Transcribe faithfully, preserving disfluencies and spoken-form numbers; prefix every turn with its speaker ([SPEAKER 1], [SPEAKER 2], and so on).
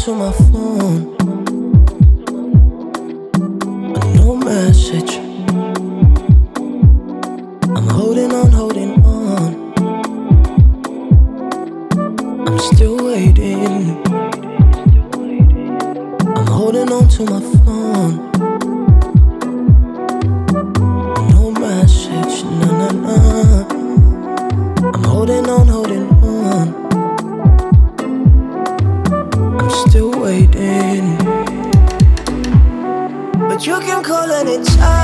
[SPEAKER 1] to my phone. No message. I'm holding on, holding on. I'm still waiting. I'm holding on to my phone. No message, na na na. I'm holding on, holding on. I'm still waiting. But you can call anytime.